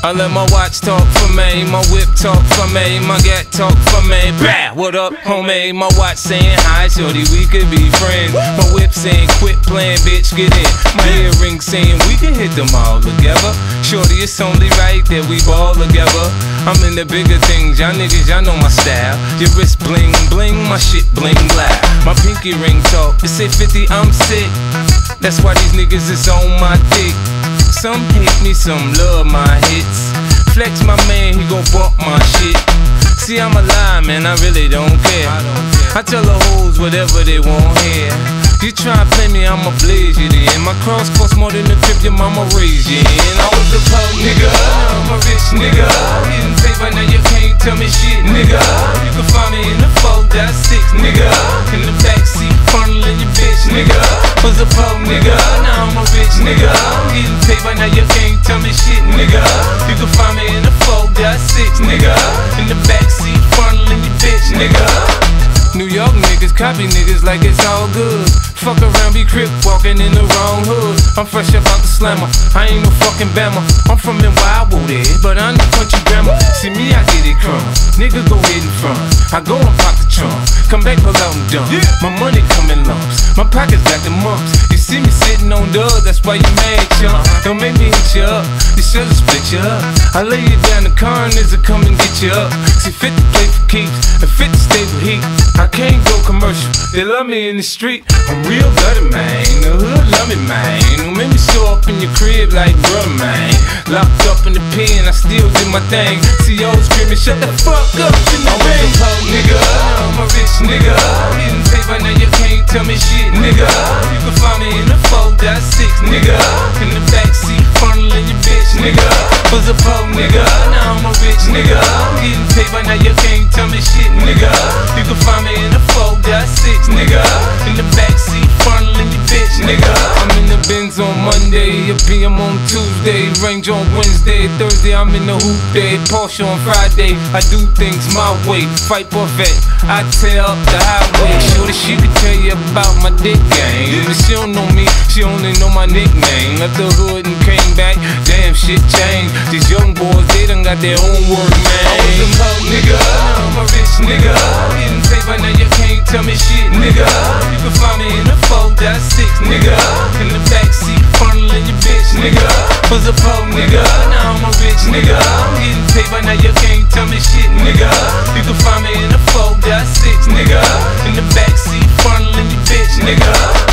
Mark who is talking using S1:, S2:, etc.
S1: I let my watch talk for me, my whip talk for me, my gat talk for me. Bah, what up, homie? My watch saying hi, shorty, we could be friends. My whip saying quit playing, bitch, get in. My earring saying we can hit them all together. Shorty, it's only right that we ball together. I'm in the bigger things, y'all niggas, y'all know my style. Your wrist bling bling, my shit bling black. My pinky ring talk, it say 50, I'm sick. That's why these niggas is on my dick. Some hate me, some love my hits. Flex my man, he gon' bump my shit. See, I'm a lie, man, I really don't care. I tell the hoes whatever they want hear. You try to play me, I'ma blaze you then. My cross costs more than the crib your mama raised you in. I was a poor nigga, now I'm a rich nigga. Getting paper, now you can't tell me shit, nigga. You can find me in the 4.6, nigga. In the backseat, funneling your bitch, nigga. Was a poor nigga, now I'm a rich nigga. Getting paper, now you can't tell me shit, nigga. You can find me in the 4.6, nigga. In the backseat, funneling your bitch, nigga. New York niggas copy niggas like it's all good. Fuck around, be crip walking in the wrong hood. I'm fresh up out the slammer, I ain't no fucking Bama. I'm from Wildwood, but I'm the country grammar. See me, I get it crumb. Nigga go hit in front. I go and pop the trunk. Come back, pull out and dump. My money come in lumps. My pockets got the mumps. You see me sitting on dubs, that's why you mad, chump. Don't make me hit you up. This shit'll split you up. I lay you down, the coroners will come and get you up. See, 50 play for keeps, and 50 stay with heat. I can't go commercial. They love me in the street. I'm real bloody, man. The hood love me, man. Don't make me show up in your crib like brother, man. Locked up in the pen, I still do my thing. See y'all screaming, shut the fuck up in the ring. I'm a poor nigga, I'm a rich nigga. Getting paper, now you can't tell me shit, nigga. You can find me in the 4.6, nigga. In the backseat, funneling your bitch, nigga. Was a poor nigga, now I'm a rich nigga. Getting paper, now you can't tell me shit, nigga. You can find me in the 4.6, nigga. In the backseat, funneling your bitch, nigga. I'm in the Benz on Monday, a PM on Tuesday, Range on Wednesday, Thursday I'm in the hoop day, Porsche on Friday. I do things my way, fight buffet, I tear up the highway. Shorty, she could tell you about my dick game, but she don't know me, she only know my nickname. Left the hood and came back, damn shit changed. These young boys, they done got their own work, man. I was a poor nigga, now I'm a rich nigga. Getting paper, now you can't tell me shit, nigga. You can find me in the 4.6, nigga. In the backseat, funneling your bitch, nigga. Was a poor nigga, now I'm a rich nigga. Getting paper, now you can't tell me shit, nigga. You can find me in the 4.6, nigga. In the backseat, funneling your bitch, nigga.